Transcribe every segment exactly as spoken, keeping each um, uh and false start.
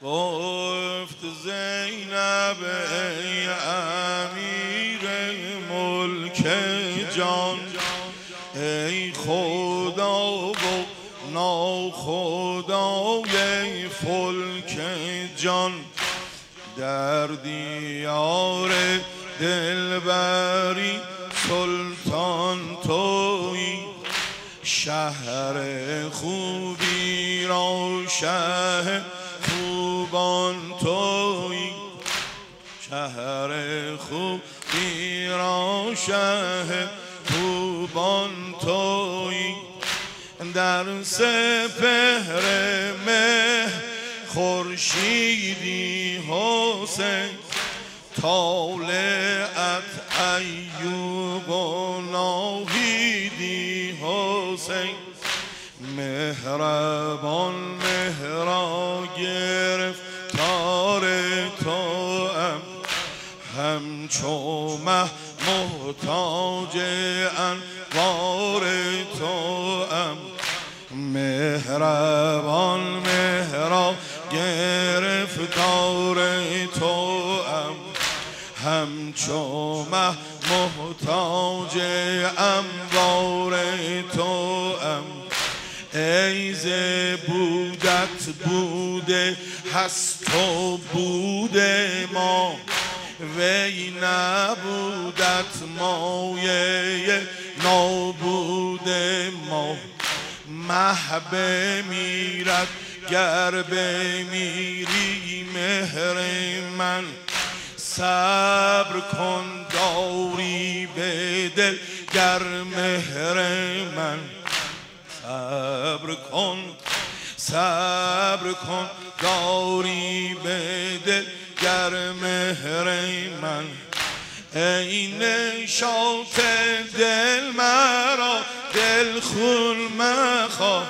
گفت زینب ای امیر ملک جان، ای خدا و ناخدای فلک جان، در دیار دلبری سلطان تویی، شهر خوبی را شه خوبان تویی، شهر خوبی را شه خوبان تویی، در سپهر مه خورشیدی حسین، طالعت ایوب و ناهیدی حسین، مهربان مهرا گرفتار توام، همچو مه محتاج انوار توام، مهربان مهرا گرفتار توام، همچو مه محتاج انوار توام، ای ز بودت بوده هست و بوده ما، وی نبودت مایه نابود ما، مه بمیرد گر بمیری مهر من، صبر کن داری به دل گر مهر من، صبر کن صبر کن داری به دل گر مهر من، ای نشاط دل مرا دل خون مخواه،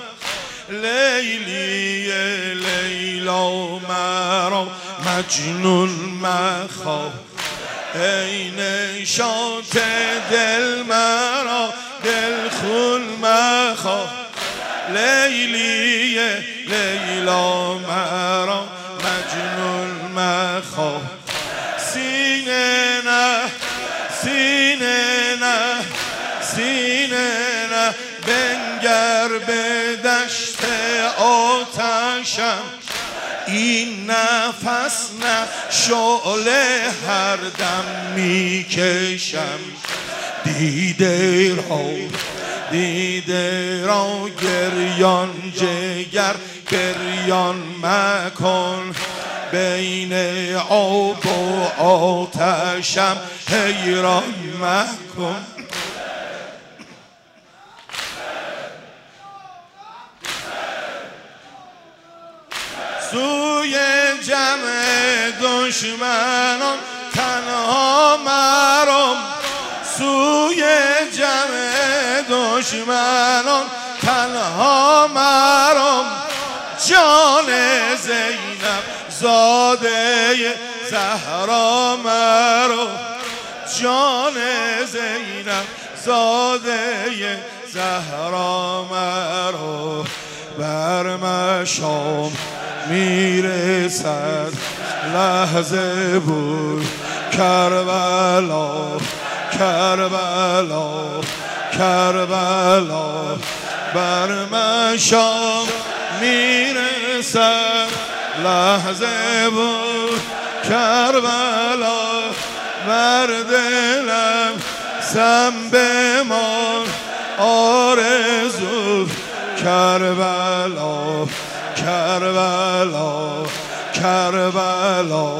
لیلی لیلا مرا مجنون مخواه، ای نشاط دل مرا دل خون مخواه، لیلی لیلا مرا مجنون مخواه، سینه نه سینه نه سینه نه بنگر به دشت آتشم، این نفس نه شعله هر دم میکشم، دیده را دیده را گریان جگر گریان مکن، بین آب و آتشم حیران مکن، سوی جمع دشمنان تنها مرم، سوی جمع دشمنان تنها مرم، جان زینب زاده زهرا مرو، جان زینب زاده زهرا مرو، بر مشام میرسد لحظه بود کربلا کربلا کربلا، بر مشام میرسد لحظه بود کربلا، بر دلم سم بمان آرزو، کربلا کربلا کربلا،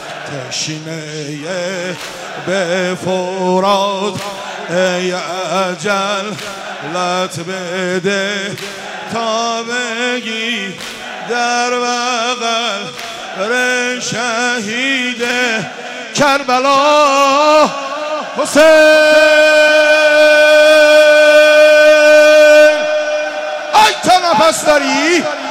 تشنه به فرات ای اجل لط بده تا بگی در بغل ر شهید کربلا حسین. ای تا نفس داری